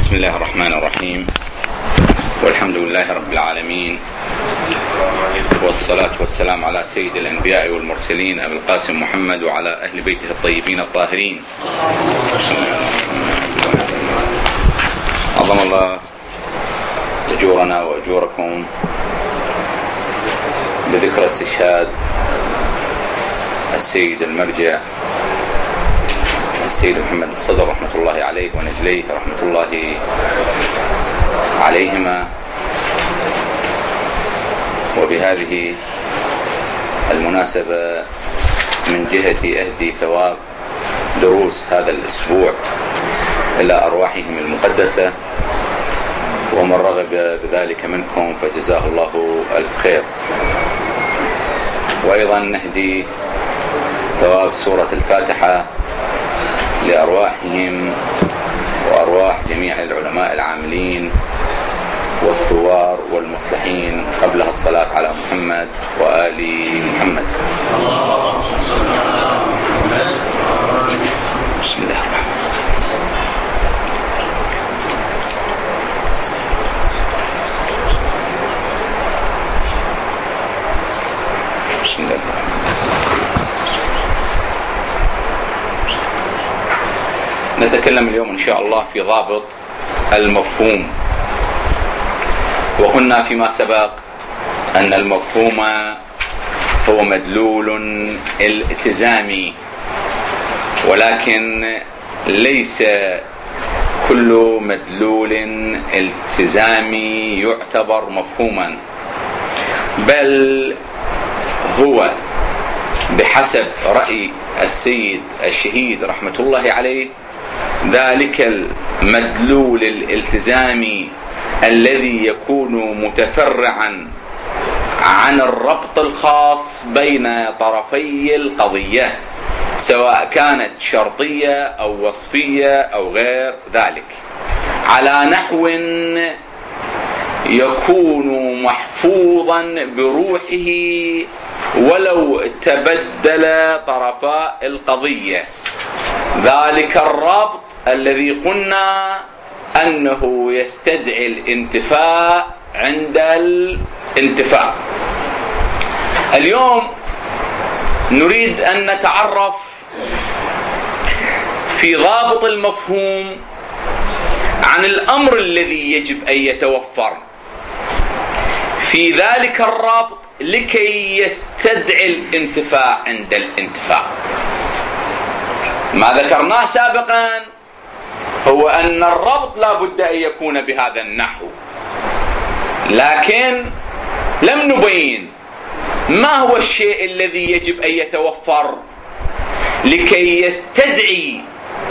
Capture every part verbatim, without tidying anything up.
بسم الله الرحمن الرحيم، والحمد لله رب العالمين، والصلاة والسلام على سيد الأنبياء والمرسلين أبي القاسم محمد وعلى أهل بيته الطيبين الطاهرين. عظم الله أجورنا وأجوركم بذكر استشهاد السيد المرجع السيد محمد الصدر رحمة الله عليه ونجليه رحمة الله عليهما. وبهذه المناسبة من جهة أهدي ثواب دروس هذا الأسبوع إلى أرواحهم المقدسة، ومن رغب بذلك منكم فجزاه الله ألف خير. وأيضا نهدي ثواب سورة الفاتحة لأرواحهم وأرواح جميع العلماء العاملين والثوار والمصلحين، قبلها الصلاة على محمد وآل محمد. بسم الله الرحمن الرحيم. بسم الله الرحمن الرحيم. نتكلم اليوم إن شاء الله في ضابط المفهوم. وقلنا فيما سبق أن المفهوم هو مدلول التزامي، ولكن ليس كل مدلول التزامي يعتبر مفهوما، بل هو بحسب رأي السيد الشهيد رحمة الله عليه ذلك المدلول الالتزامي الذي يكون متفرعا عن الربط الخاص بين طرفي القضية، سواء كانت شرطية أو وصفية أو غير ذلك، على نحو يكون محفوظا بروحه ولو تبدل طرفا القضية. ذلك الربط الذي قلنا أنه يستدعي الانتفاء عند الانتفاء. اليوم نريد أن نتعرف في ضابط المفهوم عن الأمر الذي يجب أن يتوفر في ذلك الربط لكي يستدعي الانتفاء عند الانتفاء. ما ذكرناه سابقا هو أن الربط لا بد أن يكون بهذا النحو، لكن لم نبين ما هو الشيء الذي يجب أن يتوفر لكي يستدعي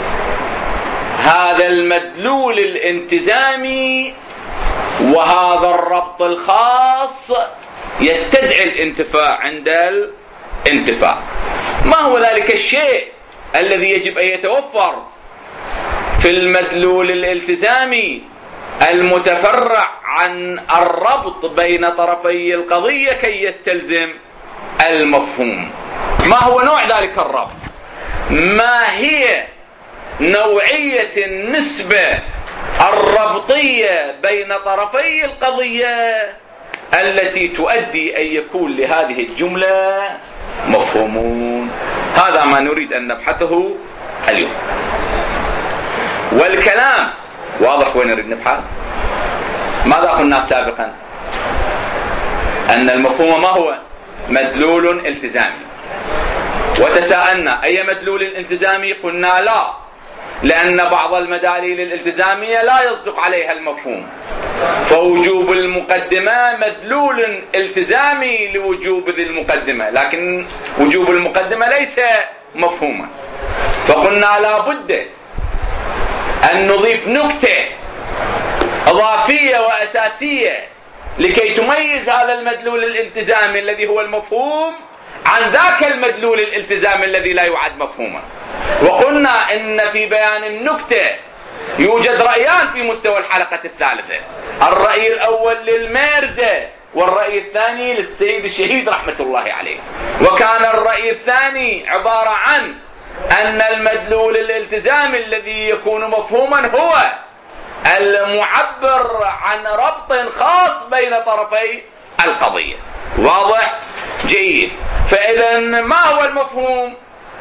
هذا المدلول الانتزامي وهذا الربط الخاص يستدعي الانتفاع عند الانتفاع. ما هو ذلك الشيء الذي يجب أن يتوفر في المدلول الالتزامي المتفرع عن الربط بين طرفي القضية كي يستلزم المفهوم؟ ما هو نوع ذلك الربط؟ ما هي نوعية النسبة الربطية بين طرفي القضية التي تؤدي أن يكون لهذه الجملة مفهومون؟ هذا ما نريد أن نبحثه اليوم. والكلام واضح وين نريد نبحث. ماذا قلنا سابقا؟ أن المفهوم ما هو؟ مدلول التزامي. وتساءلنا أي مدلول التزامي؟ قلنا لا، لأن بعض المداليل الالتزامية لا يصدق عليها المفهوم، فوجوب المقدمة مدلول التزامي لوجوب ذي المقدمة، لكن وجوب المقدمة ليس مفهوما. فقلنا لا بد أن نضيف نكتة إضافية وأساسية لكي تميز هذا المدلول الالتزامي الذي هو المفهوم عن ذاك المدلول الالتزامي الذي لا يعد مفهوما. وقلنا إن في بيان النكتة يوجد رأيان في مستوى الحلقة الثالثة، الرأي الأول للميرزا والرأي الثاني للسيد الشهيد رحمة الله عليه. وكان الرأي الثاني عبارة عن أن المدلول الالتزامي الذي يكون مفهوما هو المعبر عن ربط خاص بين طرفي القضية. واضح؟ جيد. فإذا ما هو المفهوم؟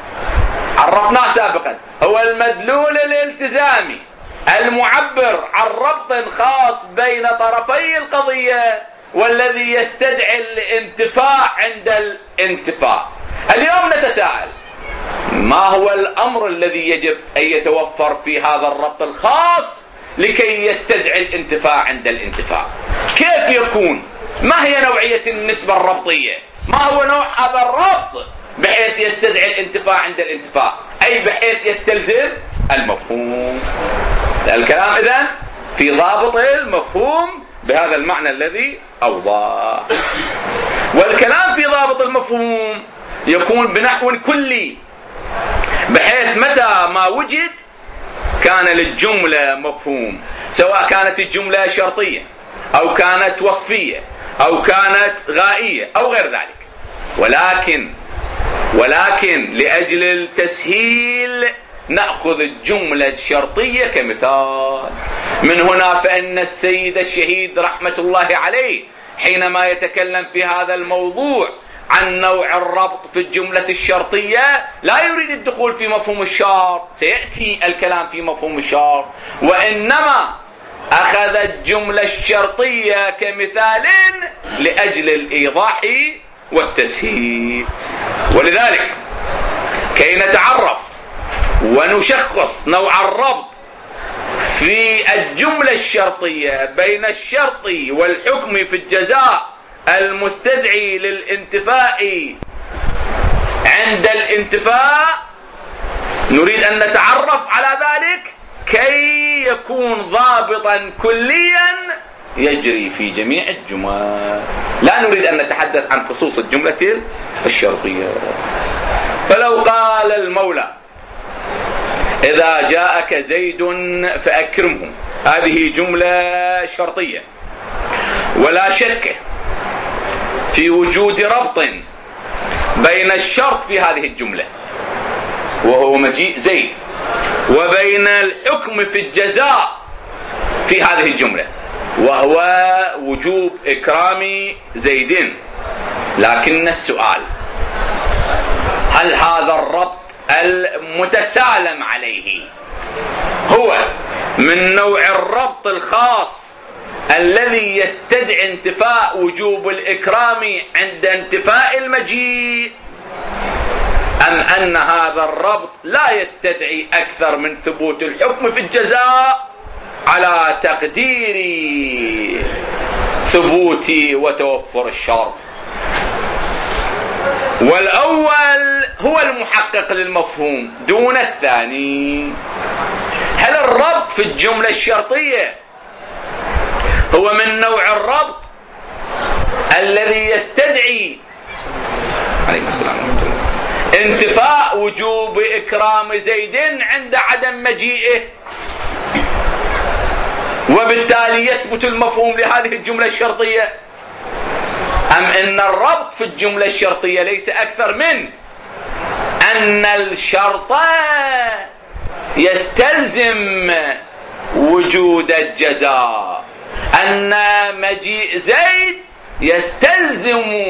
عرفناه سابقا، هو المدلول الالتزامي المعبر عن ربط خاص بين طرفي القضية والذي يستدعي الانتفاع عند الانتفاع. اليوم نتساءل: ما هو الأمر الذي يجب أن يتوفر في هذا الربط الخاص لكي يستدعي الانتفاع عند الانتفاع؟ كيف يكون؟ ما هي نوعية النسبة الربطية؟ ما هو نوع هذا الربط بحيث يستدعي الانتفاع عند الانتفاع، أي بحيث يستلزم المفهوم؟ الكلام إذن في ضابط المفهوم بهذا المعنى الذي أوضح. والكلام في ضابط المفهوم يكون بنحو كلي، بحيث متى ما وجد كان للجملة مفهوم، سواء كانت الجملة شرطية أو كانت وصفية أو كانت غائية أو غير ذلك. ولكن ولكن لأجل التسهيل نأخذ الجملة الشرطية كمثال. من هنا فإن السيد الشهيد رحمة الله عليه حينما يتكلم في هذا الموضوع عن نوع الربط في الجملة الشرطية لا يريد الدخول في مفهوم الشرط، سيأتي الكلام في مفهوم الشرط، وإنما أخذ الجملة الشرطية كمثال لأجل الإيضاح والتسهيل. ولذلك كي نتعرف ونشخص نوع الربط في الجملة الشرطية بين الشرط والحكم في الجزاء المستدعي للانتفاء عند الانتفاء، نريد أن نتعرف على ذلك كي يكون ضابطا كليا يجري في جميع الجمل. لا نريد أن نتحدث عن خصوص الجملة الشرطية. فلو قال المولى: إذا جاءك زيد فأكرمه، هذه جملة شرطية، ولا شك في وجود ربط بين الشرط في هذه الجملة وهو مجيء زيد، وبين الحكم في الجزاء في هذه الجملة وهو وجوب إكرام زيد. لكن السؤال: هل هذا الربط المتسالم عليه هو من نوع الربط الخاص الذي يستدعي انتفاء وجوب الإكرام عند انتفاء المجيء، أم أن هذا الربط لا يستدعي أكثر من ثبوت الحكم في الجزاء على تقدير ثبوت وتوفر الشرط؟ والأول هو المحقق للمفهوم دون الثاني. هل الربط في الجملة الشرطية هو من نوع الربط الذي يستدعي عليه السلام انتفاء وجوب إكرام زيد عند عدم مجيئه، وبالتالي يثبت المفهوم لهذه الجملة الشرطية، أم أن الربط في الجملة الشرطية ليس أكثر من أن الشرط يستلزم وجود الجزاء، أن مجيء زيد يستلزم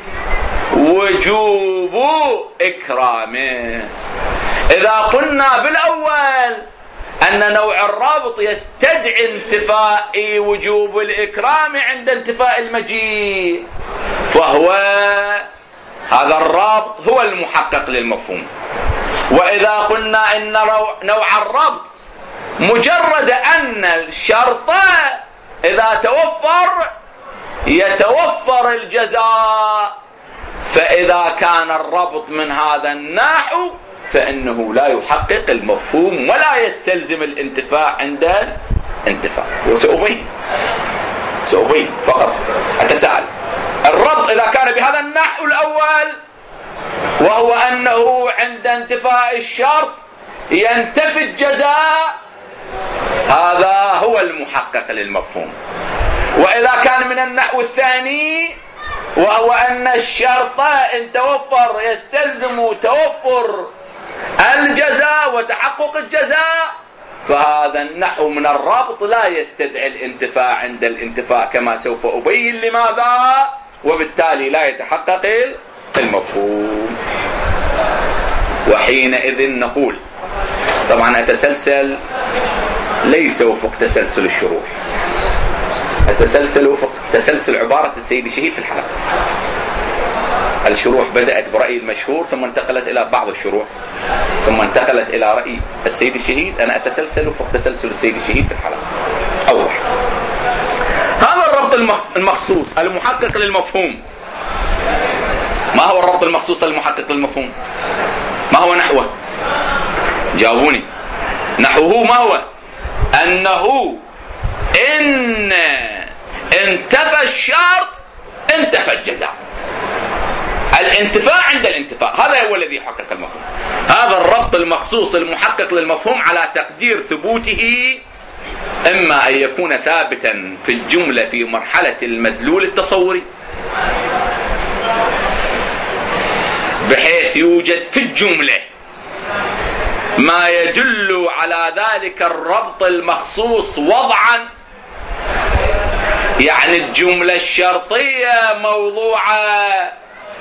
وجوب إكرامه؟ إذا قلنا بالأول أن نوع الربط يستدعي انتفاء وجوب الإكرام عند انتفاء المجيء، فهو هذا الربط هو المحقق للمفهوم. وإذا قلنا إن نوع الربط مجرد أن الشرط إذا توفر يتوفر الجزاء، فإذا كان الربط من هذا النحو فإنه لا يحقق المفهوم ولا يستلزم الانتفاع عند الانتفاع. وسأبين سأبين فقط أتساءل: الربط إذا كان بهذا النحو الأول وهو أنه عند انتفاء الشرط ينتفي الجزاء، هذا هو المحقق للمفهوم. وإذا كان من النحو الثاني وهو أن الشرط إن توفر يستلزم توفر الجزاء وتحقق الجزاء، فهذا النحو من الربط لا يستدعي الانتفاع عند الانتفاع كما سوف أبين لماذا، وبالتالي لا يتحقق المفهوم. وحينئذ نقول طبعا أتسلسل ليس وفق تسلسل الشروح، أتسلسل وفق تسلسل عبارة السيد الشهيد في الحلقة. الشروح بدأت برأي المشهور ثم انتقلت إلى بعض الشروح ثم انتقلت إلى رأي السيد الشهيد. أنا أتسلسل وفق تسلسل السيد الشهيد في الحلقة. أوضح. هذا الربط المخصوص المحقق للمفهوم. ما هو الربط المخصوص المحقق للمفهوم؟ ما هو نحوه؟ جاوبوني. نحوه ما هو؟ أنه إن انتفى الشرط انتفى الجزاء. الانتفاع عند الانتفاع، هذا هو الذي يحقق المفهوم. هذا الربط المخصوص المحقق للمفهوم على تقدير ثبوته إما أن يكون ثابتا في الجملة في مرحلة المدلول التصوري بحيث يوجد في الجملة ما يدل على ذلك الربط المخصوص وضعا، يعني الجملة الشرطية موضوعة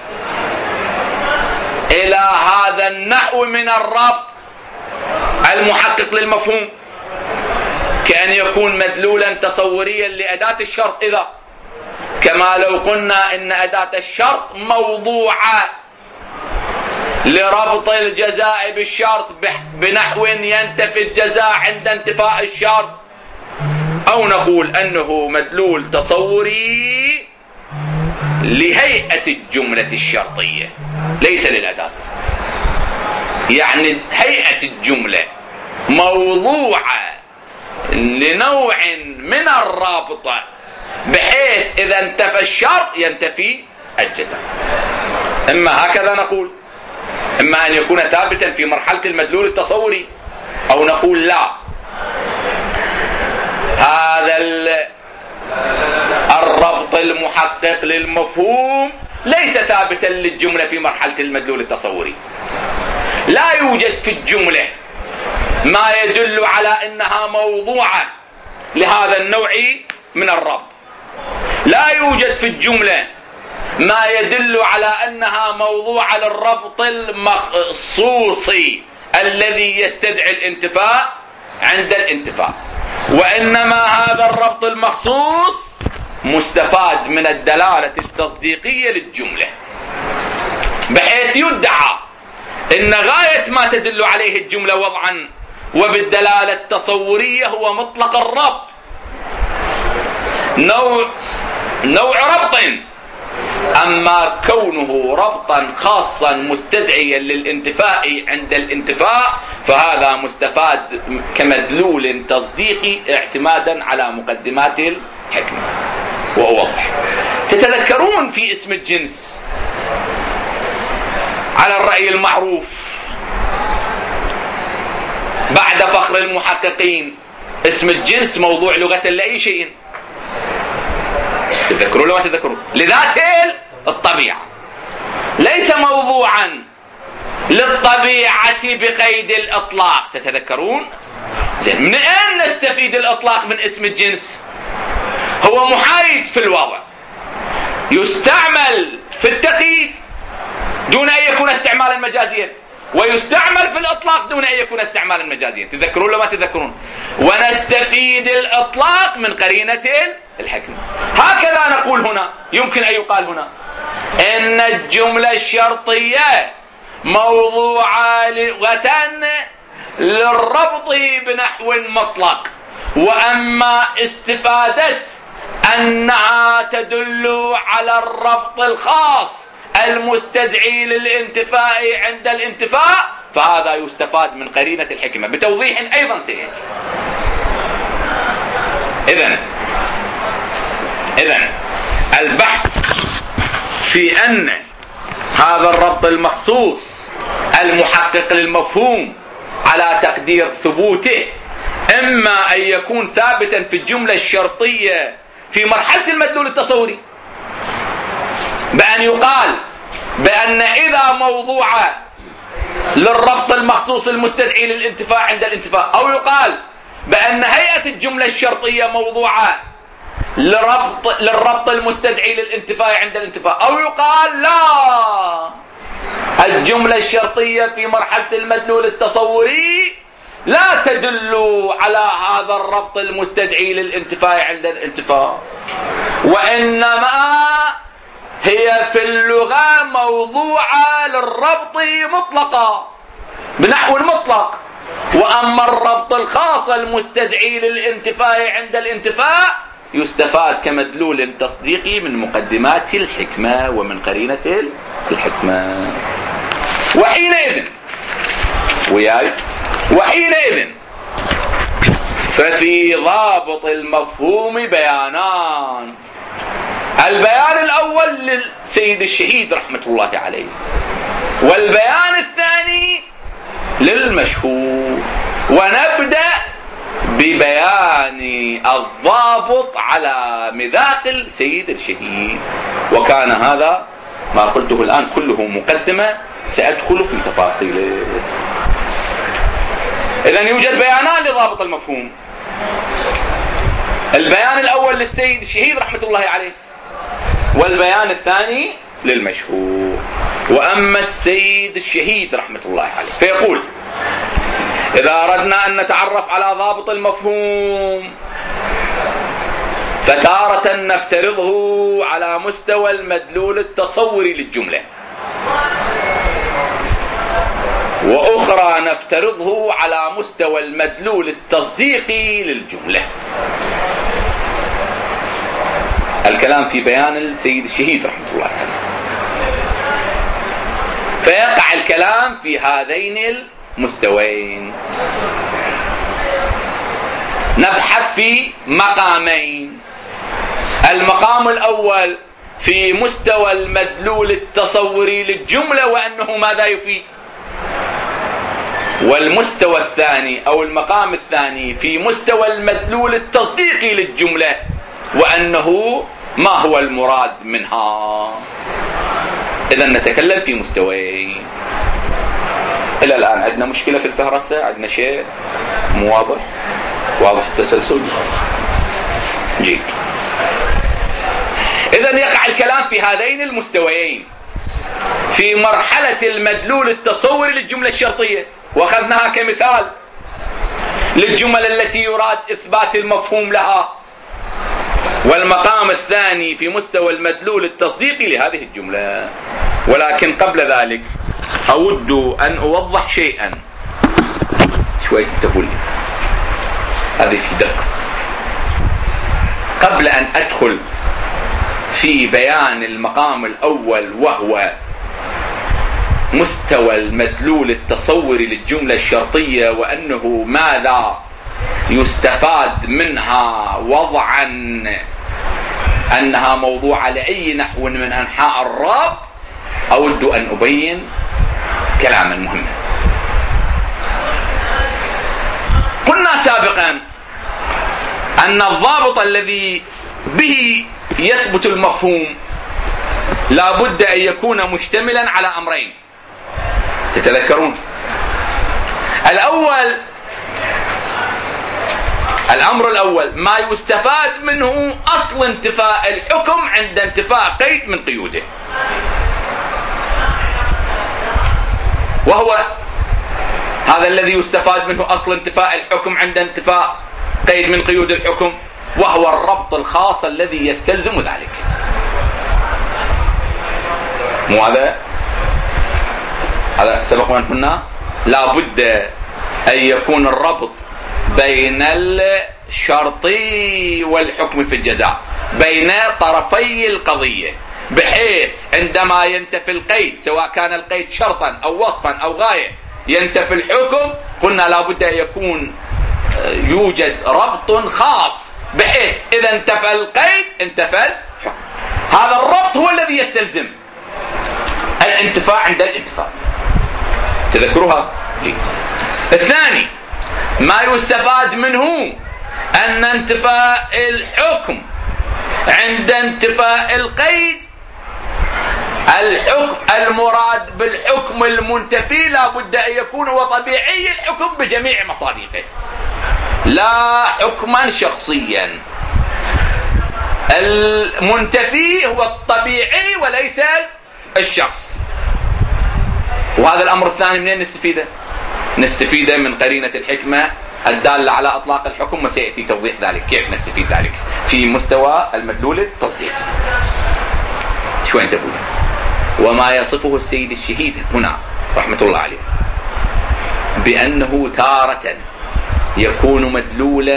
إلى هذا النحو من الربط المحقق للمفهوم، كأن يكون مدلولا تصوريا لأداة الشرط. إذا كما لو قلنا إن أداة الشرط موضوعة لربط الجزاء بالشرط بنحو ينتفي الجزاء عند انتفاء الشرط، أو نقول أنه مدلول تصوري لهيئة الجملة الشرطية ليس للأداة، يعني هيئة الجملة موضوعة لنوع من الرابطة بحيث إذا انتفى الشرط ينتفي الجزاء. إما هكذا نقول، إما أن يكون ثابتا في مرحلة المدلول التصوري، أو نقول لا، هذا الربط المحقق للمفهوم ليس ثابتا للجملة في مرحلة المدلول التصوري. لا يوجد في الجملة ما يدل على أنها موضوعة لهذا النوع من الربط. لا يوجد في الجملة ما يدل على أنها موضوعة للربط المخصوصي الذي يستدعي الانتفاء عند الانتفاء، وإنما هذا الربط المخصوص مستفاد من الدلالة التصديقية للجملة، بحيث يدعى إن غاية ما تدل عليه الجملة وضعا وبالدلالة التصورية هو مطلق الربط، نوع نوع ربط. أما كونه ربطا خاصا مستدعيا للانتفاء عند الانتفاء فهذا مستفاد كمدلول تصديقي اعتمادا على مقدمات الحكمة. وأوضح. تتذكرون في اسم الجنس على الرأي المعروف بعد فخر المحققين اسم الجنس موضوع لغة لأي شيء، تذكرون لو ما تذكرون، لذات الطبيعة، ليس موضوعا للطبيعة بقيد الإطلاق. تتذكرون؟ زين، من أين نستفيد الإطلاق من اسم الجنس؟ هو محايد في الوضع، يستعمل في التقييد دون أن يكون استعمالا مجازيا، ويستعمل في الإطلاق دون أن يكون استعمالا مجازيا. تذكرون لو ما تذكرون؟ ونستفيد الإطلاق من قرينة الحكمة. هكذا نقول هنا، يمكن أن يقال هنا إن الجملة الشرطية موضوعة لغة للربط بنحو مطلق، وأما استفادة أنها تدل على الربط الخاص المستدعي للانتفاء عند الانتفاء فهذا يستفاد من قرينة الحكمة بتوضيح أيضا سيأتي. إذن إذن البحث في أن هذا الربط المخصوص المحقق للمفهوم على تقدير ثبوته إما أن يكون ثابتا في الجملة الشرطية في مرحلة المدلول التصوري، بأن يقال بأن إذا موضوع للربط المخصوص المستدعي للانتفاع عند الانتفاع، أو يقال بأن هيئة الجملة الشرطية موضوعة لربط للربط المستدعي للانتفاء عند الانتفاء، أو يقال لا، الجملة الشرطية في مرحلة المدلول التصوري لا تدل على هذا الربط المستدعي للانتفاء عند الانتفاء، وإنما هي في اللغة موضوعة للربط مطلقة بنحو المطلق، وأما الربط الخاص المستدعي للانتفاء عند الانتفاء يستفاد كمدلول تصديقي من مقدمات الحكمة ومن قرينة الحكمة. وحينئذ وياي وحينئذ ففي ضابط المفهوم بيانان، البيان الأول للسيد الشهيد رحمة الله عليه، والبيان الثاني للمشهور. ونبدأ ببيان الضابط على مذاق السيد الشهيد، وكان هذا ما قلته الآن كله مقدمة، سأدخل في تفاصيله. إذن يوجد بيانان لضابط المفهوم، البيان الأول للسيد الشهيد رحمة الله عليه، والبيان الثاني للمشهور. وأما السيد الشهيد رحمة الله عليه فيقول: إذا أردنا أن نتعرف على ضابط المفهوم فتارة نفترضه على مستوى المدلول التصوري للجملة، وأخرى نفترضه على مستوى المدلول التصديقي للجملة. الكلام في بيان السيد الشهيد رحمة الله عليه. فيقع الكلام في هذين المستويين. نبحث في مقامين: المقام الأول في مستوى المدلول التصوري للجملة وأنه ماذا يفيد، والمستوى الثاني أو المقام الثاني في مستوى المدلول التصديقي للجملة وأنه ما هو المراد منها. إذن نتكلم في مستويين. إلى الآن عندنا مشكلة في الفهرسة، عندنا شيء مو واضح، واضح التسلسل جيد. إذن يقع الكلام في هذين المستويين في مرحلة المدلول التصوري للجملة الشرطية، وأخذناها كمثال للجمل التي يراد إثبات المفهوم لها، والمقام الثاني في مستوى المدلول التصديقي لهذه الجملة. ولكن قبل ذلك أود أن أوضح شيئا، شوية انتبهوا لي، هذه في دقة. قبل أن أدخل في بيان المقام الأول وهو مستوى المدلول التصوري للجملة الشرطية وأنه ماذا يستفاد منها وضعا أنها موضوع لأي نحو من أنحاء الرابط، أود أن أبين كلاما مهما. قلنا سابقا أن الضابط الذي به يثبت المفهوم لا بد أن يكون مشتملا على أمرين، تتذكرون؟ الأول، الأمر الأول ما يستفاد منه أصل انتفاء الحكم عند انتفاء قيد من قيوده، وهو هذا الذي يستفاد منه أصل انتفاء الحكم عند انتفاء قيد من قيود الحكم، وهو الربط الخاص الذي يستلزم ذلك. مو هذا هذا سبق وأن قلنا لا بد أن يكون الربط بين الشرطي والحكم في الجزاء، بين طرفي القضية، بحيث عندما ينتفي القيد سواء كان القيد شرطا أو وصفا أو غاية ينتفي الحكم، قلنا لا بد أن يكون يوجد ربط خاص بحيث إذا انتفى القيد انتفى الحكم. هذا الربط هو الذي يستلزم الانتفاع عند الانتفاع، تذكروها؟ جيد. الثاني ما يستفاد منه أن انتفاء الحكم عند انتفاء القيد، الحكم المراد بالحكم المنتفي لا بد أن يكون هو طبيعي الحكم بجميع مصادقه. لا حكما شخصيا. المنتفي هو الطبيعي وليس الشخص. وهذا الأمر الثاني منين نستفيده؟ نستفيده من قرينة الحكمة الدالة على إطلاق الحكم، وسيأتي توضيح ذلك كيف نستفيد ذلك في مستوى المدلول التصديقي. شوين تقول وما يصفه السيد الشهيد هنا رحمة الله عليه بأنه تارة يكون مدلولا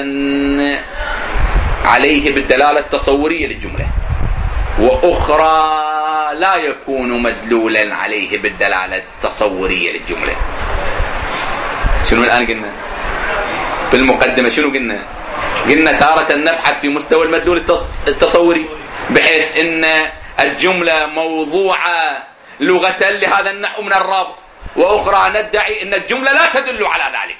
عليه بالدلالة التصورية للجملة، وأخرى لا يكون مدلولا عليه بالدلالة التصورية للجملة. شنو الآن قلنا بالمقدمة؟ شنو قلنا؟ قلنا تارة نبحث في مستوى المدلول التصوري بحيث أن الجملة موضوعة لغة لهذا النحو من الرابط، وأخرى ندعي أن الجملة لا تدل على ذلك،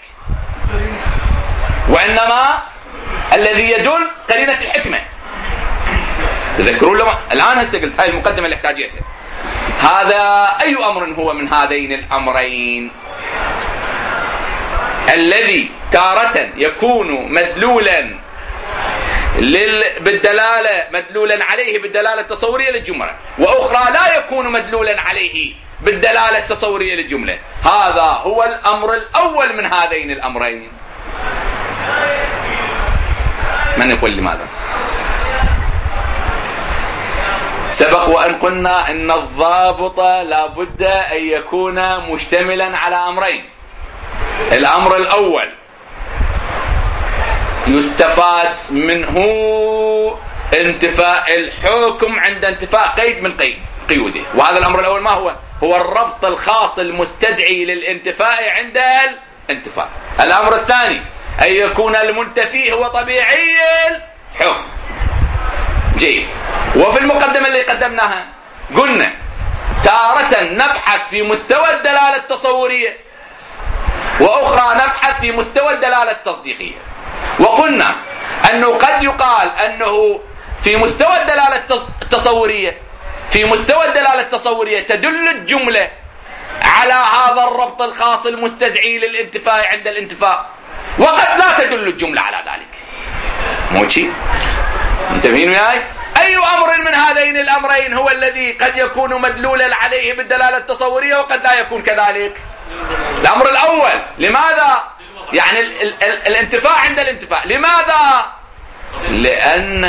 وإنما الذي يدل قرينة الحكمة. تذكرون لما الآن هسه قلت هاي المقدمة اللي احتاجتها. هذا أي أمر هو من هذين الأمرين؟ الذي تارة يكون مدلولا لل... بالدلالة مدلولا عليه بالدلالة التصورية للجملة، وأخرى لا يكون مدلولا عليه بالدلالة التصورية للجملة. هذا هو الأمر الأول من هذين الأمرين. من يقول لماذا؟ سبق وأن قلنا أن الضابط لا بد أن يكون مشتملا على أمرين. الأمر الأول يستفاد منه انتفاء الحكم عند انتفاء قيد من قيد قيوده، وهذا الأمر الأول ما هو؟ هو الربط الخاص المستدعي للانتفاء عند الانتفاء. الأمر الثاني أن يكون المنتفي هو طبيعي الحكم. جيد. وفي المقدمة اللي قدمناها قلنا تارة نبحث في مستوى الدلالة التصورية، وأخرى نبحث في مستوى الدلالة التصديقية. وقلنا أنه قد يقال أنه في مستوى الدلالة التصورية في مستوى الدلالة التصورية تدل الجملة على هذا الربط الخاص المستدعي للانتفاء عند الانتفاء، وقد لا تدل الجملة على ذلك. مو شيء؟ انتبهين وياي؟ أي أمر من هذين الأمرين هو الذي قد يكون مدلولا عليه بالدلالة التصورية وقد لا يكون كذلك؟ الأمر الأول. لماذا؟ يعني ال ال ال الانتفاع عند الانتفاع. لماذا؟ لأن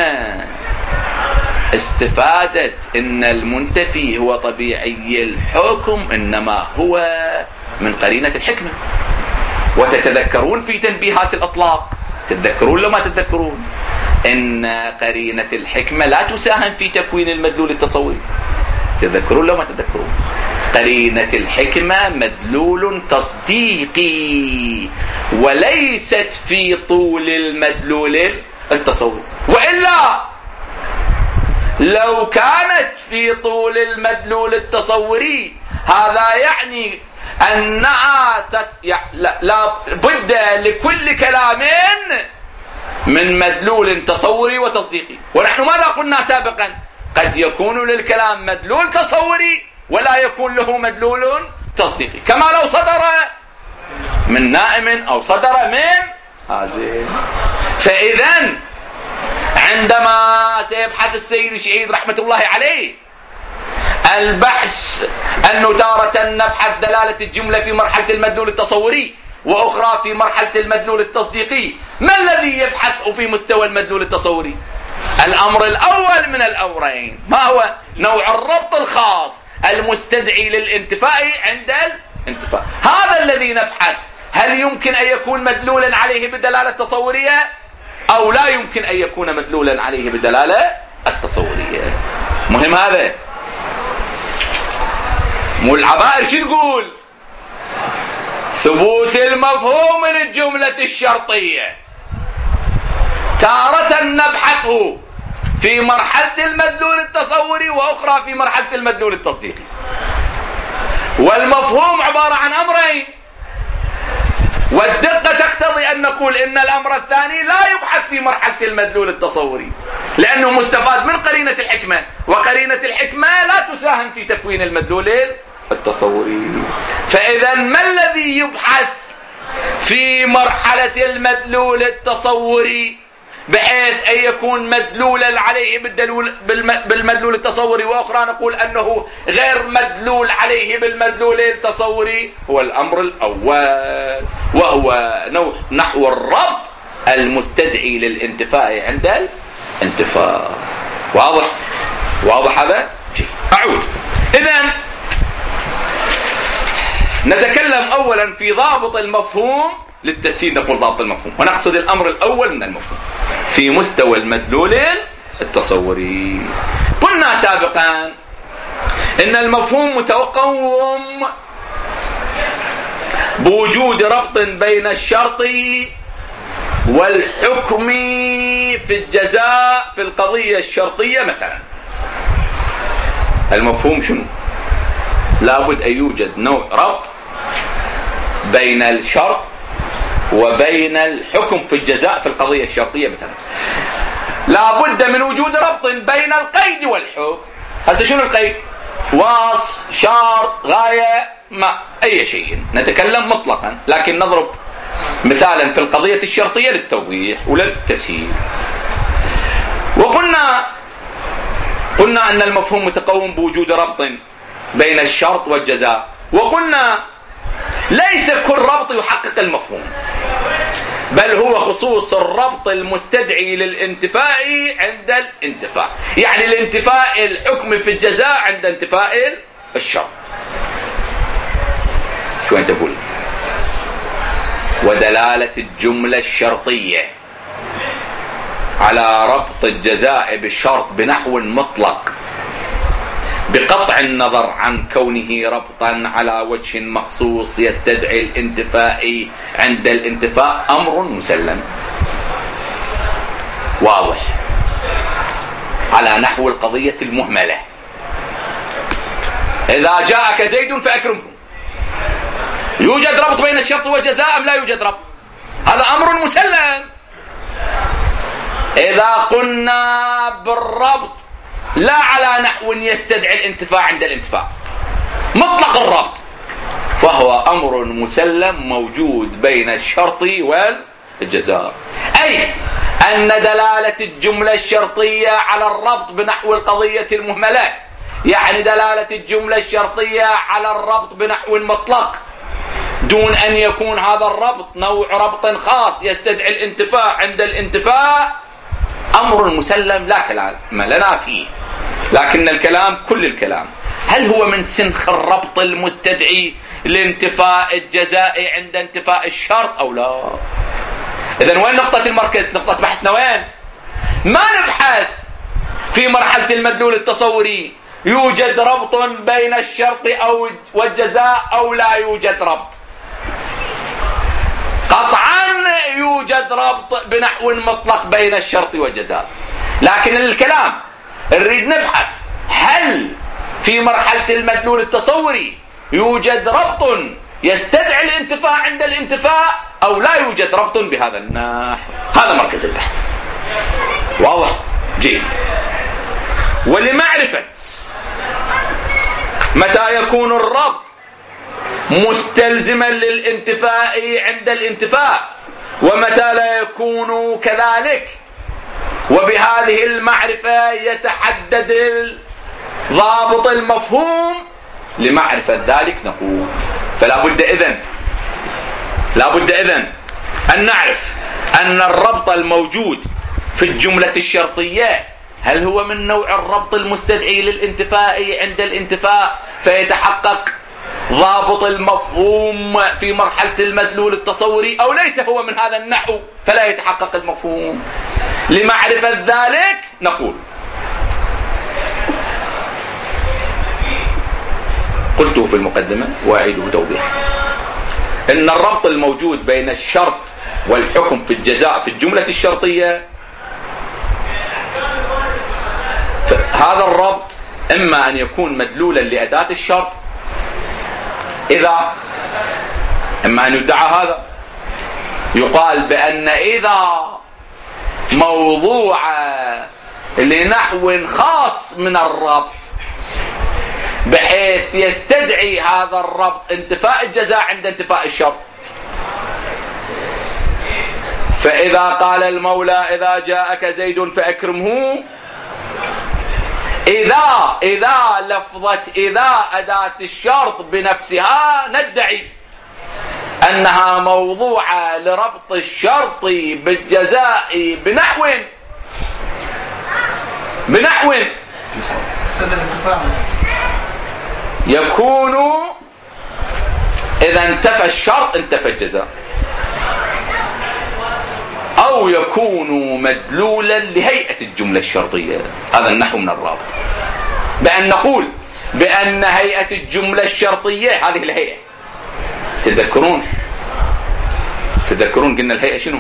استفادة إن المنتفي هو طبيعي الحكم إنما هو من قرينة الحكمة. وتتذكرون في تنبيهات الأطلاق، تتذكرون لما تتذكرون إن قرينة الحكمة لا تساهم في تكوين المدلول التصوري. تتذكرون لما تتذكرون قرينة الحكمة مدلول تصديقي وليست في طول المدلول التصوري. وإلا لو كانت في طول المدلول التصوري هذا يعني أنها تت... لا... لا بد لكل كلام من مدلول تصوري وتصديقي. ونحن ماذا قلنا سابقا؟ قد يكون للكلام مدلول تصوري ولا يكون له مدلول تصديقي، كما لو صدر من نائم أو صدر من هازل. فإذا عندما سيبحث السيد الشهيد رحمة الله عليه البحث أنه تارة نبحث دلالة الجملة في مرحلة المدلول التصوري وأخرى في مرحلة المدلول التصديقي، ما الذي يبحث في مستوى المدلول التصوري؟ الأمر الأول من الأمرين. ما هو؟ نوع الربط الخاص المستدعي للانتفاء عند الانتفاء. هذا الذي نبحث هل يمكن أن يكون مدلولا عليه بالدلالة التصورية أو لا يمكن أن يكون مدلولا عليه بالدلالة التصورية. مهم هذا. مو العبائر شو تقول؟ ثبوت المفهوم للجملة الشرطية تارة نبحثه في مرحلة المدلول التصوري وأخرى في مرحلة المدلول التصديقي. والمفهوم عبارة عن أمرين، والدقة تقتضي أن نقول إن الأمر الثاني لا يبحث في مرحلة المدلول التصوري لأنه مستفاد من قرينة الحكمة، وقرينة الحكمة لا تساهم في تكوين المدلول التصوري. فإذا ما الذي يبحث في مرحلة المدلول التصوري بحيث أن يكون مدلولا عليه بالمدلول التصوري، وأخرى نقول أنه غير مدلول عليه بالمدلول التصوري، هو الأمر الأول، وهو نحو الربط المستدعي للانتفاء عند الانتفاء. واضح؟ واضح هذا؟ جيد. أعود. إذن نتكلم أولا في ضابط المفهوم للتسهيل، نقول ضابط المفهوم، ونقصد الأمر الأول من المفهوم في مستوى المدلول التصوري. قلنا سابقا إن المفهوم متقوم بوجود ربط بين الشرط والحكم في الجزاء في القضية الشرطية. مثلا المفهوم شنو؟ لابد أن يوجد نوع ربط بين الشرط وبين الحكم في الجزاء في القضية الشرطية. مثلا لابد من وجود ربط بين القيد والحكم. هسه شنو القيد؟ وصف، شرط، غاية، ما أي شيء، نتكلم مطلقا، لكن نضرب مثالا في القضية الشرطية للتوضيح وللتسهيل. وقلنا قلنا أن المفهوم متقوم بوجود ربط بين الشرط والجزاء، وقلنا ليس كل ربط يحقق المفهوم، بل هو خصوص الربط المستدعي للانتفاء عند الانتفاء، يعني الانتفاء الحكم في الجزاء عند انتفاء الشرط. شو أنت تقول؟ ودلالة الجملة الشرطية على ربط الجزاء بالشرط بنحو مطلق بقطع النظر عن كونه ربطا على وجه مخصوص يستدعي الانتفاء عند الانتفاء أمر مسلم واضح، على نحو القضية المهملة. إذا جاءك زيد فأكرمه، يوجد ربط بين الشرط والجزاء أم لا يوجد ربط؟ هذا أمر مسلم. إذا قلنا بالربط لا على نحو يستدعي الانتفاع عند الانتفاع، مطلق الربط، فهو أمر مسلم موجود بين الشرط والجزاء، أي أن دلالة الجملة الشرطية على الربط بنحو القضية المهملة، يعني دلالة الجملة الشرطية على الربط بنحو المطلق دون أن يكون هذا الربط نوع ربط خاص يستدعي الانتفاع عند الانتفاع، أمر مسلم لا كلام لنا فيه. لكن الكلام كل الكلام هل هو من سنخ الربط المستدعي لانتفاء الجزاء عند انتفاء الشرط أو لا؟ إذن وين نقطة المركز؟ نقطة بحثنا وين؟ ما نبحث في مرحلة المدلول التصوري يوجد ربط بين الشرط أو والجزاء أو لا يوجد ربط. قطعا يوجد ربط بنحو مطلق بين الشرط والجزاء، لكن الكلام نريد نبحث هل في مرحلة المدلول التصوري يوجد ربط يستدعي الانتفاع عند الانتفاء أو لا يوجد ربط بهذا النحو. هذا مركز البحث. واضح؟ جيد. ولمعرفة متى يكون الربط مستلزما للانتفاء عند الانتفاء ومتى لا يكون كذلك، وبهذه المعرفة يتحدد ضابط المفهوم، لمعرفة ذلك نقول فلا بد إذن لا بد إذن أن نعرف أن الربط الموجود في الجملة الشرطية هل هو من نوع الربط المستدعي للانتفاء عند الانتفاء فيتحقق ضابط المفهوم في مرحلة المدلول التصوري، أو ليس هو من هذا النحو فلا يتحقق المفهوم. لمعرفة ذلك نقول قلت في المقدمة وأعيده توضيحا إن الربط الموجود بين الشرط والحكم في الجزاء في الجملة الشرطية، هذا الربط إما أن يكون مدلولا لأداة الشرط، إذا إما أن يدعى هذا يقال بأن إذا موضوع لنحو خاص من الربط بحيث يستدعي هذا الربط انتفاء الجزاء عند انتفاء الشرط، فإذا قال المولى إذا جاءك زيد فأكرمه، إذا إذا لفظة إذا أداة الشرط بنفسها ندعي أنها موضوعة لربط الشرط بالجزاء بنحو بنحو يكون إذا انتفى الشرط انتفى الجزاء، أو يكون مدلولا لهيئة الجملة الشرطية. هذا النحو من الرابط، بأن نقول بأن هيئة الجملة الشرطية هذه الهيئة. تذكرون تذكرون قلنا الهيئة شنو؟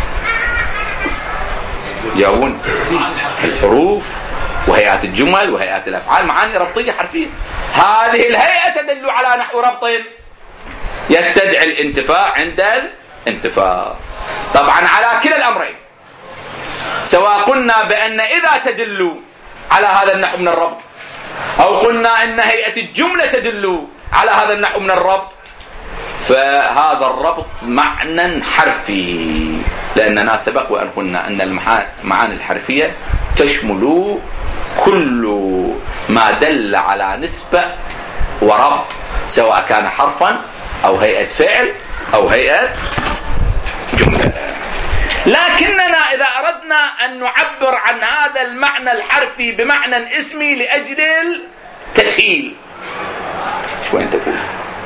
جاوبون. الحروف وهيئات الجمل وهيئات الأفعال، معاني ربطية حرفية. هذه الهيئة تدل على نحو ربط يستدعي الانتفاع عند الانتفاع. طبعا على كلا الأمرين، سواء قلنا بأن إذا تدل على هذا النحو من الربط، أو قلنا أن هيئة الجملة تدل على هذا النحو من الربط، فهذا الربط معنى حرفي، لأننا سبق وأن قلنا أن المعاني الحرفية تشمل كل ما دل على نسبة وربط، سواء كان حرفا أو هيئة فعل أو هيئة جملة. لكننا إذا أردنا أن نعبر عن هذا المعنى الحرفي بمعنى اسمي لأجل التسهيل، شو أنت تقول؟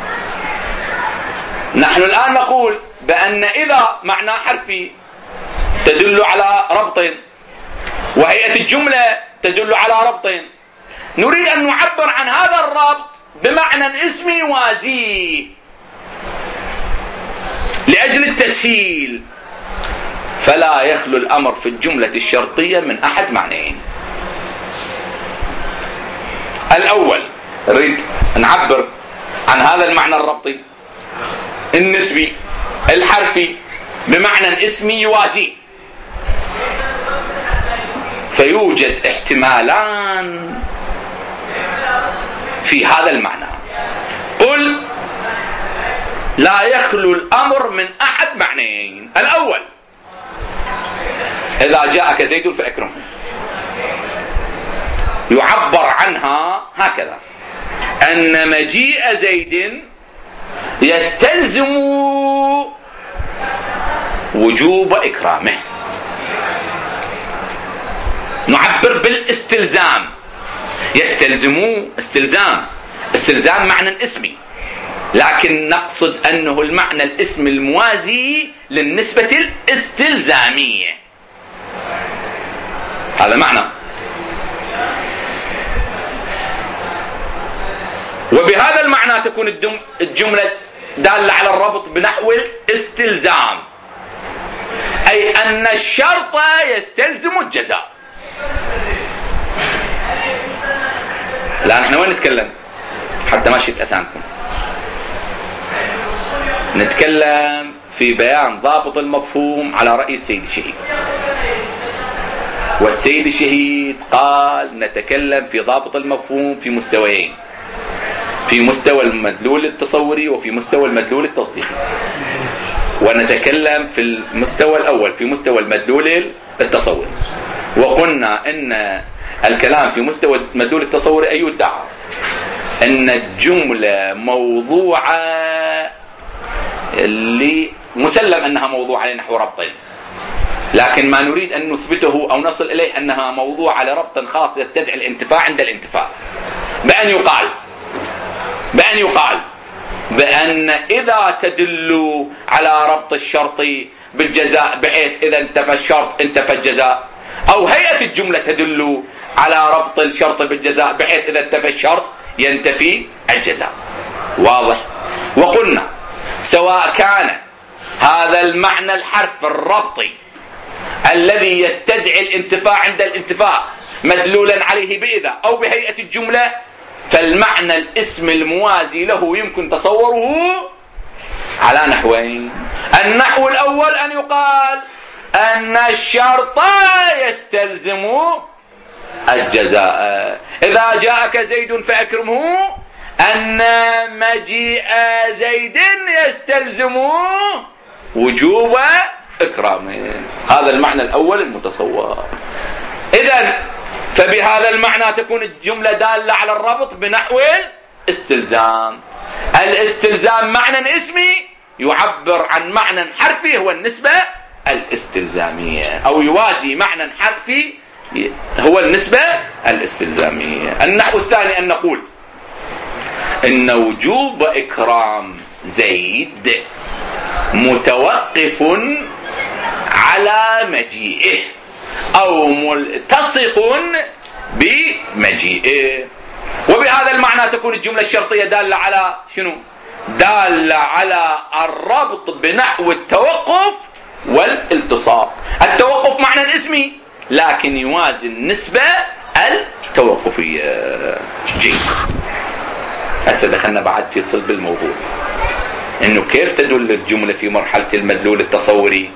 نحن الآن نقول بأن إذا معنى حرفي تدل على ربط، وهيئة الجملة تدل على ربط، نريد أن نعبر عن هذا الربط بمعنى اسمي وازيه لأجل التسهيل، فلا يخلو الأمر في الجملة الشرطية من أحد معنيين. الأول نريد نعبر عن هذا المعنى الربطي النسبي الحرفي بمعنى اسمي يوازيه، فيوجد احتمالان في هذا المعنى. قل لا يخلو الأمر من أحد معنيين. الأول إذا جاءك زيد فأكرمه، يعبر عنها هكذا: أن مجيء زيد يستلزم وجوب إكرامه. نعبر بالاستلزام، يستلزم استلزام، استلزام معنى اسمي، لكن نقصد أنه المعنى الاسم الموازي للنسبة الاستلزامية. هذا معنى. وبهذا المعنى تكون الجملة دالة على الربط بنحو الاستلزام، أي أن الشرط يستلزم الجزاء. لا، نحن وين نتكلم حتى ما شئت أثامكم؟ نتكلم في بيان ضابط المفهوم على رأي السيد الشهيد. والسيد الشهيد قال نتكلم في ضابط المفهوم في مستويين: في مستوى المدلول التصوري وفي مستوى المدلول التصديقي. ونتكلم في المستوى الأول في مستوى المدلول التصوري، وقلنا إن الكلام في مستوى المدلول التصوري أي يدعى أن الجملة موضوعة اللي مسلم أنها موضوعة لنحو ربط، لكن ما نريد أن نثبته أو نصل إليه أنها موضوعة لربط خاص يستدعي الانتفاع عند الانتفاع، بأن يقال بأن يقال بأن إذا تدل على ربط الشرط بالجزاء بحيث إذا انتفى الشرط انتفى الجزاء، أو هيئة الجملة تدل على ربط الشرط بالجزاء بحيث إذا انتفى الشرط ينتفي الجزاء. واضح؟ وقلنا سواء كان هذا المعنى الحرف الربطي الذي يستدعي الانتفاع عند الانتفاع مدلولا عليه بإذا أو بهيئة الجملة، فالمعنى الاسم الموازي له يمكن تصوره على نحوين. النحو الأول أن يقال أن الشرط يستلزم الجزاء. إذا جاءك زيد فأكرمه، أن مجيء زيد يستلزم وجوب إكرام. هذا المعنى الأول المتصور. إذن فبهذا المعنى تكون الجملة دالة على الربط بنحو الاستلزام. الاستلزام معنى اسمي يعبر عن معنى حرفي هو النسبة الاستلزامية، أو يوازي معنى حرفي هو النسبة الاستلزامية. النحو الثاني أن نقول إن وجوب إكرام زيد متوقف على مجيئه أو ملتصق بمجيئه. وبهذا المعنى تكون الجملة الشرطية دالة على شنو؟ دالة على الربط بنحو التوقف والالتصاق. التوقف معنى اسمي لكن يوازي النسبة التوقفية. جيد. هسه دخلنا بعد في صلب الموضوع، انه كيف تدل الجملة في مرحلة المدلول التصوري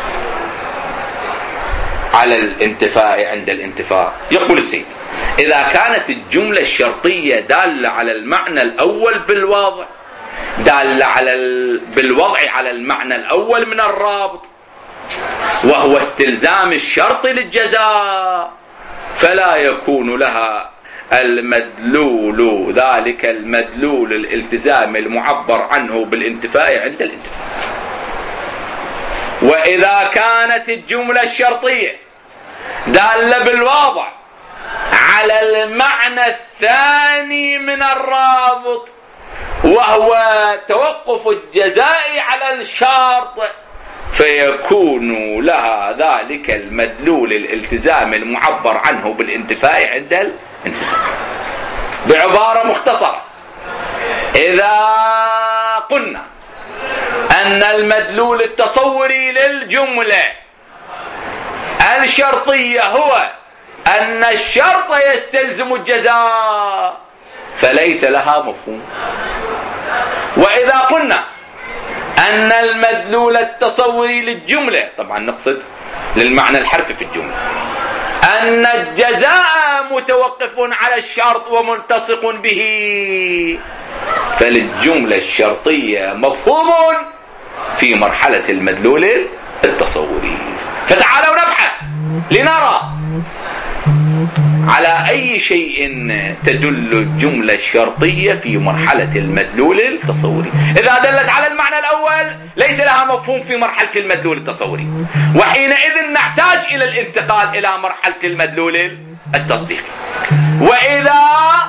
على الانتفاء عند الانتفاء. يقول السيد: إذا كانت الجملة الشرطية دالة على المعنى الأول بالوضع، دالة على ال... بالوضع على المعنى الأول من الرابط، وهو استلزام الشرط للجزاء، فلا يكون لها المدلول ذلك المدلول الالتزام المعبر عنه بالانتفاء عند الانتفاء. وإذا كانت الجملة الشرطية دالة بالوضع على المعنى الثاني من الرابط، وهو توقف الجزاء على الشرط، فيكون لها ذلك المدلول الالتزام المعبر عنه بالانتفاء عند الانتفاء. بعبارة مختصرة، إذا قلنا أن المدلول التصوري للجملة الشرطية هو أن الشرط يستلزم الجزاء، فليس لها مفهوم. وإذا قلنا أن المدلول التصوري للجملة، طبعا نقصد للمعنى الحرفي في الجملة، أن الجزاء متوقف على الشرط وملتصق به، فللجملة الشرطية مفهوم في مرحلة المدلول التصوري. فتعالوا نبحث لنرى على أي شيء تدل الجملة الشرطية في مرحلة المدلول التصوري. إذا دلت على المعنى الأول ليس لها مفهوم في مرحلة المدلول التصوري، وحينئذ نحتاج إلى الانتقال إلى مرحلة المدلول التصديقي. وإذا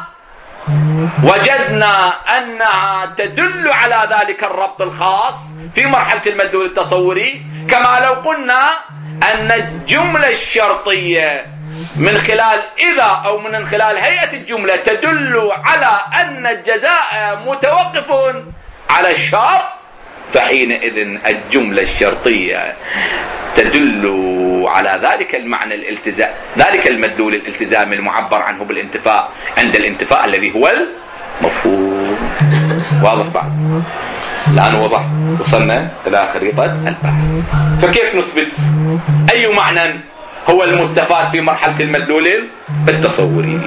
وجدنا أنها تدل على ذلك الربط الخاص في مرحلة المدلول التصوري، كما لو قلنا أن الجملة الشرطية من خلال إذا أو من خلال هيئة الجملة تدل على أن الجزاء متوقف على الشرط، فحينئذ الجملة الشرطية تدل على ذلك المعنى الالتزام، ذلك المدلول الالتزام المعبر عنه بالانتفاء عند الانتفاء الذي هو المفهوم. واضح بعد؟ الآن وضح، وصلنا إلى خريطة البحث. فكيف نثبت أي معنى هو المستفاد في مرحلة المدلول التصوري؟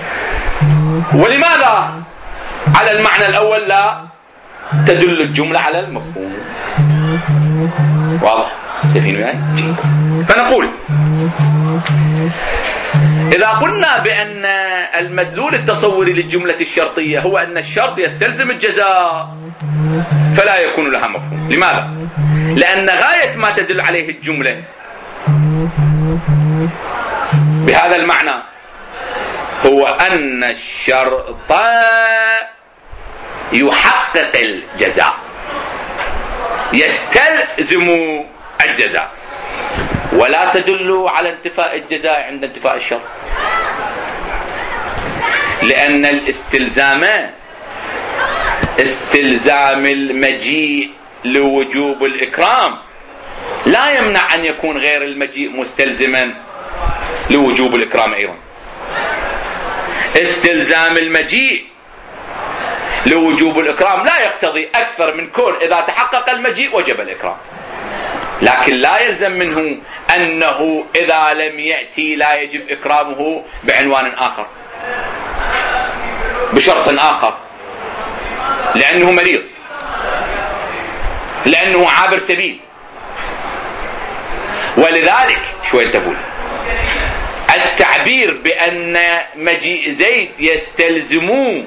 ولماذا على المعنى الأول لا تدل الجملة على المفهوم؟ واضح؟ شايفين وياي؟ فنقول إذا قلنا بأن المدلول التصوري للجملة الشرطية هو أن الشرط يستلزم الجزاء، فلا يكون لها مفهوم. لماذا؟ لأن غاية ما تدل عليه الجملة بهذا المعنى هو أن الشرط يحقق الجزاء، يستلزم الجزاء، ولا تدل على انتفاء الجزاء عند انتفاء الشرط، لأن الاستلزام استلزام المجيء لوجوب الإكرام لا يمنع أن يكون غير المجيء مستلزما لوجوب الإكرام أيضا. استلزام المجيء لوجوب الإكرام لا يقتضي أكثر من كون إذا تحقق المجيء وجب الإكرام، لكن لا يلزم منه أنه إذا لم يأتي لا يجب إكرامه بعنوان آخر، بشرط آخر، لأنه مريض، لأنه عابر سبيل، ولذلك شوي تقول التعبير بأن مجيء زيد يستلزم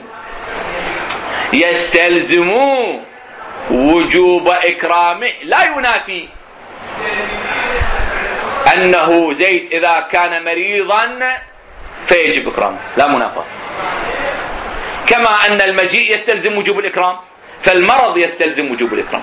يستلزم وجوب إكرامه لا ينافي أنه زيد إذا كان مريضا فيجب إكرامه، لا منافاة. كما أن المجيء يستلزم وجوب الإكرام فالمرض يستلزم وجوب الإكرام،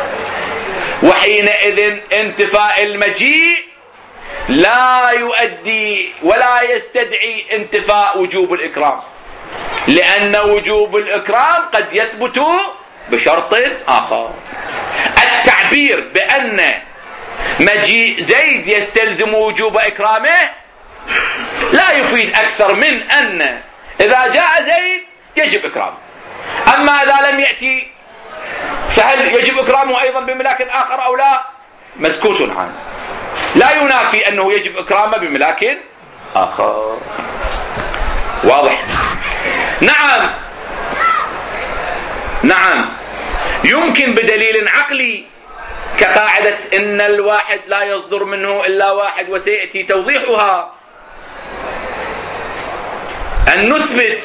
وحينئذ انتفاء المجيء لا يؤدي ولا يستدعي انتفاء وجوب الإكرام، لأن وجوب الإكرام قد يثبت بشرط آخر. التعبير بأن مجيء زيد يستلزم وجوب إكرامه لا يفيد أكثر من أن إذا جاء زيد يجب إكرامه، أما إذا لم يأتي فهل يجب إكرامه أيضا بملاك آخر أو لا؟ مسكوت عنه، لا ينافي أنه يجب إكرامه بملاك آخر. واضح؟ نعم نعم يمكن بدليل عقلي كقاعدة إن الواحد لا يصدر منه إلا واحد وسيأتي توضيحها أن نثبت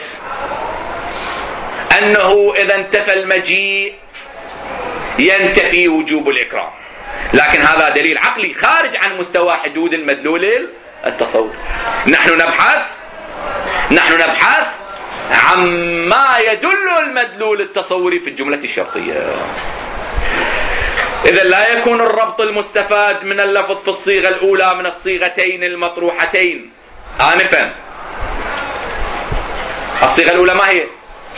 أنه إذا انتفى المجيء ينتفي وجوب الإكرام، لكن هذا دليل عقلي خارج عن مستوى حدود المدلول التصور. نحن نبحث نحن نبحث عما يدل المدلول التصوري في الجملة الشرطية. إذا لا يكون الربط المستفاد من اللفظ في الصيغة الأولى من الصيغتين المطروحتين آنفا. الصيغة الأولى ما هي؟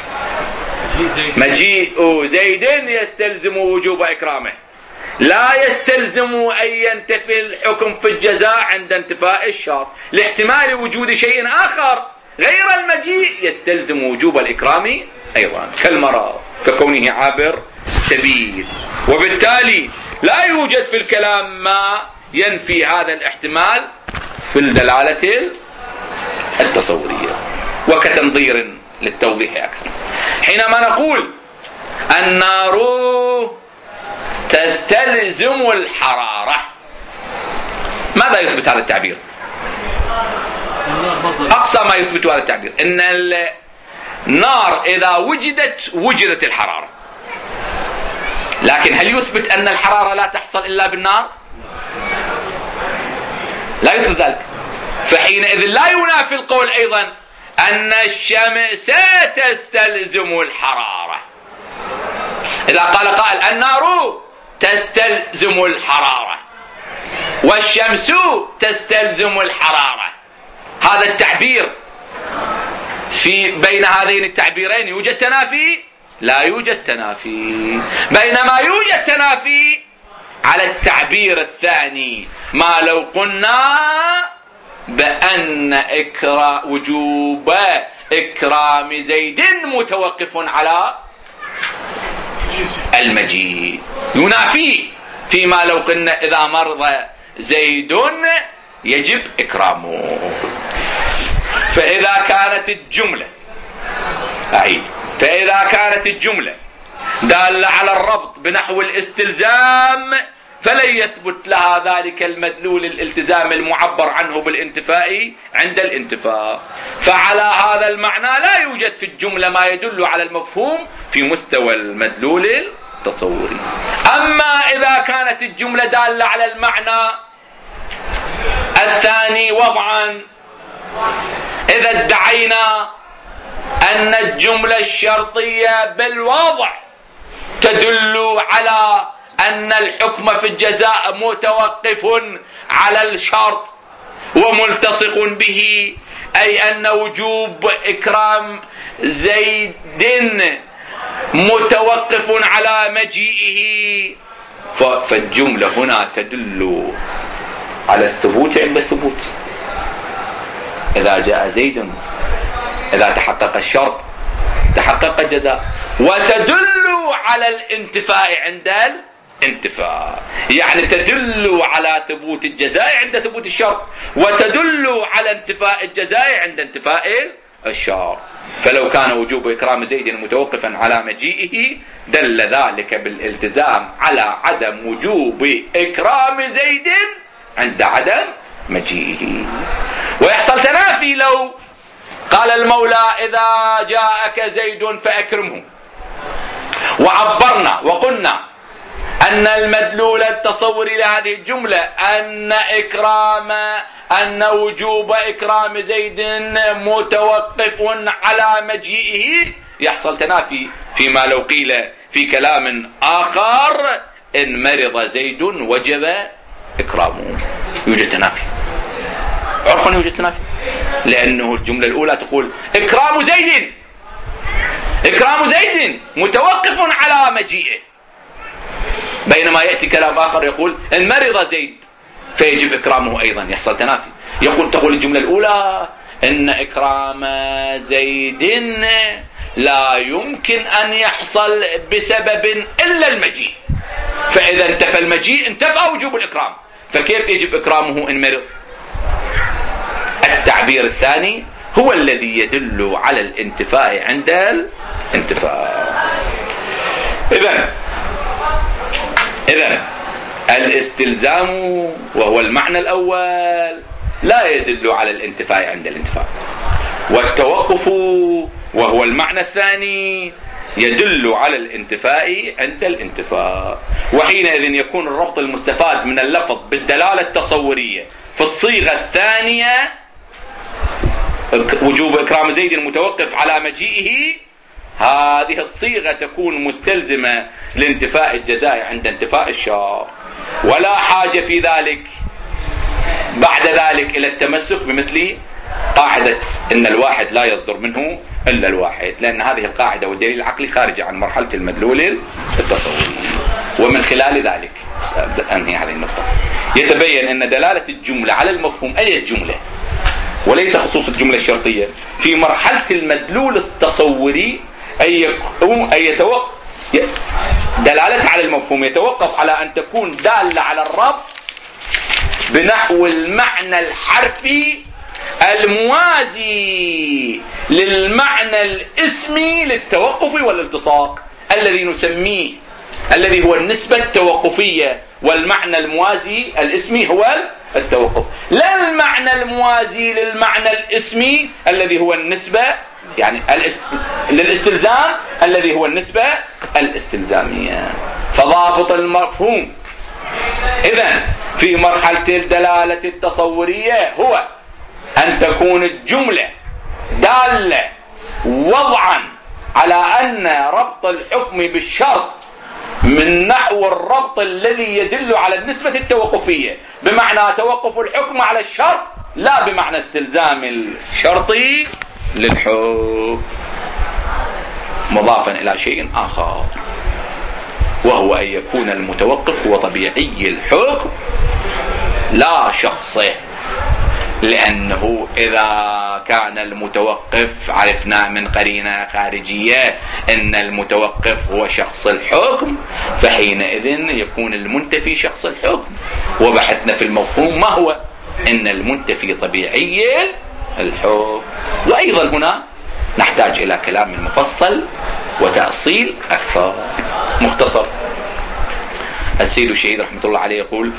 مجيء زيد يستلزم وجوب إكرامه، لا يستلزم أن ينتفي الحكم في الجزاء عند انتفاء الشرط، لاحتمال وجود شيء آخر غير المجيء يستلزم وجوب الإكرام أيضا كالمرض ككونه عابر سبيل، وبالتالي لا يوجد في الكلام ما ينفي هذا الاحتمال في الدلالة التصورية. وكتنظير للتوضيح أكثر، حينما نقول النار تستلزم الحرارة، ماذا يثبت هذا التعبير؟ أقصى ما يثبت هذا التعبير إن النار إذا وجدت وجدت الحرارة، لكن هل يثبت أن الحرارة لا تحصل إلا بالنار؟ لا يثبت ذلك. فحينئذ لا ينافي القول أيضا أن الشمس تستلزم الحرارة. إذا قال قائل النار تستلزم الحرارة والشمس تستلزم الحرارة، هذا التعبير في بين هذين التعبيرين يوجد تنافي؟ لا يوجد تنافي. بينما يوجد تنافي على التعبير الثاني، ما لو قلنا بأن إكرا وجوب إكرام زيد متوقف على المجيء، ينافي فيما لو قلنا إذا مرض زيد يجب إكرامه. فإذا كانت الجملة أعيد فإذا كانت الجملة دالة على الربط بنحو الاستلزام فلن يثبت لها ذلك المدلول الالتزام المعبر عنه بالانتفاء عند الانتفاء. فعلى هذا المعنى لا يوجد في الجملة ما يدل على المفهوم في مستوى المدلول التصوري. أما إذا كانت الجملة دالة على المعنى الثاني وضعا، إذا ادعينا أن الجملة الشرطية بالوضع تدل على أن الحكم في الجزاء متوقف على الشرط وملتصق به، أي أن وجوب إكرام زيد متوقف على مجيئه، فالجملة هنا تدل على الثبوت عند الثبوت. إذا جاء زيد إذا تحقق الشرط تحقق الجزاء، وتدل على الانتفاء عند الانتفاء، يعني تدل على ثبوت الجزاء عند ثبوت الشرط، وتدل على انتفاء الجزاء عند انتفاء الشرط. فلو كان وجوب إكرام زيد متوقفا على مجيئه دل ذلك بالالتزام على عدم وجوب إكرام زيد عند عدم مجيئه. ويحصل تنافي لو قال المولى إذا جاءك زيد فأكرمه، وعبرنا وقلنا أن المدلول التصوري لهذه الجملة أن إكرام أن وجوب إكرام زيد متوقف على مجيئه. يحصل تنافي فيما لو قيل في كلام آخر إن مرض زيد وجب إكرامه. يوجد تنافي، عرفا يوجد تنافي، لأنه الجملة الأولى تقول إكرام زيد إكرام زيد متوقف على مجيئه، بينما يأتي كلام آخر يقول إن مرض زيد فيجب إكرامه أيضا. يحصل تنافي. يقول تقول الجملة الأولى إن إكرام زيد لا يمكن أن يحصل بسبب إلا المجيء، فإذا انتفى المجيء انتفى وجوب الإكرام، فكيف يجب إكرامه إن مرض؟ التعبير الثاني هو الذي يدل على الانتفاء عند الانتفاء. إذن إذن الاستلزام وهو المعنى الأول لا يدل على الانتفاء عند الانتفاء، والتوقف وهو المعنى الثاني يدل على الانتفاء عند الانتفاء. وحينئذ يكون الربط المستفاد من اللفظ بالدلالة التصورية في الصيغة الثانية وجوب إكرام زيد المتوقف على مجيئه، هذه الصيغة تكون مستلزمة لانتفاء الجزاء عند انتفاء الشرط، ولا حاجة في ذلك بعد ذلك إلى التمسك بمثل قاعدة إن الواحد لا يصدر منه إلا الواحد، لأن هذه القاعدة والدليل العقلي خارجة عن مرحلة المدلول التصوري. ومن خلال ذلك أنهي هذه النقطة يتبين أن دلالة الجملة على المفهوم أي الجملة وليس خصوص الجملة الشرطية في مرحلة المدلول التصوري أي يكون أي يتوقف دلالتها على المفهوم يتوقف على أن تكون دالة على الربط بنحو المعنى الحرفي الموازي للمعنى الاسمي للتوقف والالتصاق الذي نسميه الذي هو النسبة التوقفية، والمعنى الموازي الاسمي هو التوقف، لا المعنى الموازي للمعنى الاسمي الذي هو النسبة يعني للاستلزام الذي هو النسبة الاستلزامية. فضابط المفهوم إذن في مرحلة الدلالة التصورية هو أن تكون الجملة دالة وضعا على أن ربط الحكم بالشرط من نحو الربط الذي يدل على النسبة التوقفية، بمعنى توقف الحكم على الشرط لا بمعنى استلزام الشرط للحكم، مضافا إلى شيء آخر وهو أن يكون المتوقف هو طبيعي الحكم لا شخصه، لأنه إذا كان المتوقف عرفنا من قرينة خارجية أن المتوقف هو شخص الحكم، فحينئذ يكون المنتفي شخص الحكم، وبحثنا في المفهوم ما هو أن المنتفي طبيعي الحكم. وأيضا هنا نحتاج إلى كلام مفصل وتأصيل أكثر. مختصر، السيد الشهيد رحمة الله عليه يقول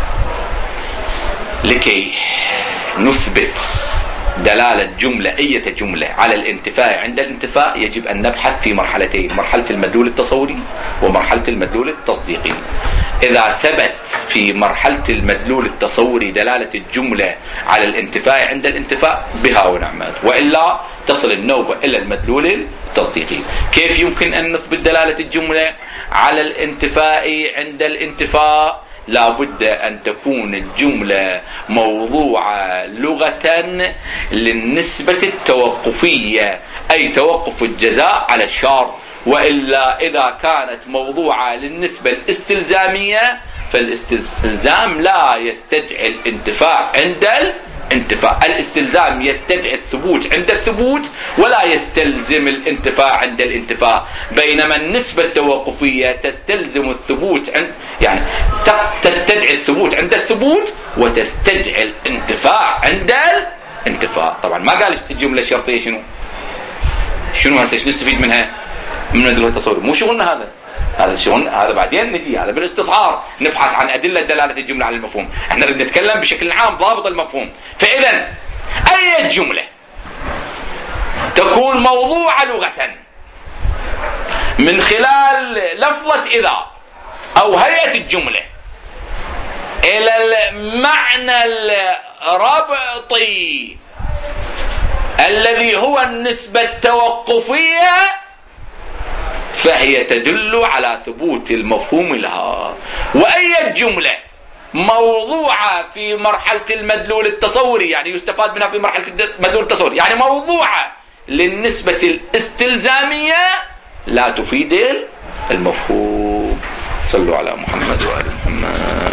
لكي نثبت دلالة جملة أي جملة على الانتفاء عند الانتفاء يجب أن نبحث في مرحلتين، مرحلة المدلول التصوري ومرحلة المدلول التصديقي. إذا ثبت في مرحلة المدلول التصوري دلالة الجملة على الانتفاء عند الانتفاء بها ونعمت، وإلا تصل النوبة إلى المدلول التصديقي. كيف يمكن أن نثبت دلالة الجملة على الانتفاء عند الانتفاء؟ لا بد أن تكون الجملة موضوعة لغة للنسبة التوقفية أي توقف الجزاء على الشرط، وإلا إذا كانت موضوعة للنسبة الاستلزامية فالاستلزام لا يستدعي الانتفاع عند الانتفاع، الاستلزام يستدعي الثبوت عند الثبوت ولا يستلزم الانتفاع عند الانتفاع، بينما النسبة التوقفية تستلزم الثبوت عند يعني تستدعي الثبوت عند الثبوت وتستدعي الانتفاع عند الانتفاع. طبعا ما قال الجملة الشرطية شنو شنو هسه نستفيد منها من مدلول التصور، مو شغلنا هذا، هذا شلون؟ هذا بعدين نجي، هذا بالاستظهار نبحث عن أدلة دلالة الجملة على المفهوم. احنا نريد نتكلم بشكل عام ضابط المفهوم. فإذا أي جملة تكون موضوعة لغة من خلال لفظة إذا أو هيئة الجملة إلى المعنى الربطي الذي هو النسبة التوقفية، فهي تدل على ثبوت المفهوم لها. وأي جملة موضوعة في مرحلة المدلول التصوري، يعني يستفاد منها في مرحلة المدلول التصوري، يعني موضوعة للنسبة الاستلزامية، لا تفيد المفهوم. صلوا على محمد وآل محمد.